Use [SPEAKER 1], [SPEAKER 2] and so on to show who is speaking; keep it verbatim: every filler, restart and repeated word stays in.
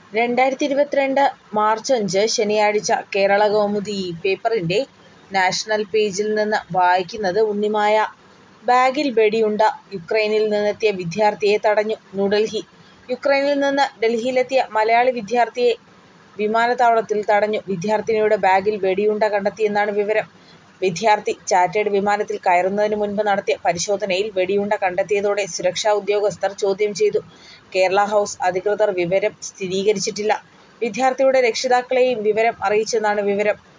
[SPEAKER 1] രണ്ടായിരത്തി ഇരുപത്തിരണ്ട് മാർച്ച് അഞ്ച് ശനിയാഴ്ച കേരളകൗമുദി ഈ പേപ്പറിൻ്റെ നാഷണൽ പേജിൽ നിന്ന് വായിക്കുന്നത് ഉണ്ണിമായ. ബാഗിൽ വെടിയുണ്ട, യുക്രൈനിൽ നിന്നെത്തിയ വിദ്യാർത്ഥിയെ തടഞ്ഞു. ന്യൂഡൽഹി: യുക്രൈനിൽ നിന്ന് ഡൽഹിയിലെത്തിയ മലയാളി വിദ്യാർത്ഥിയെ വിമാനത്താവളത്തിൽ തടഞ്ഞു. വിദ്യാർത്ഥിനിയുടെ ബാഗിൽ വെടിയുണ്ട കണ്ടെത്തിയെന്നാണ് വിവരം. വിദ്യാർത്ഥി ചാർട്ടേഡ് വിമാനത്തിൽ കയറുന്നതിന് മുൻപ് നടത്തിയ പരിശോധനയിൽ വെടിയുണ്ട കണ്ടെത്തിയതോടെ സുരക്ഷാ ഉദ്യോഗസ്ഥർ ചോദ്യം ചെയ്തു. കേരള ഹൗസ് അധികൃതർ വിവരം സ്ഥിരീകരിച്ചിട്ടില്ല. വിദ്യാർത്ഥിയുടെ രക്ഷിതാക്കളെയും വിവരം അറിയിച്ചെന്നാണ് വിവരം.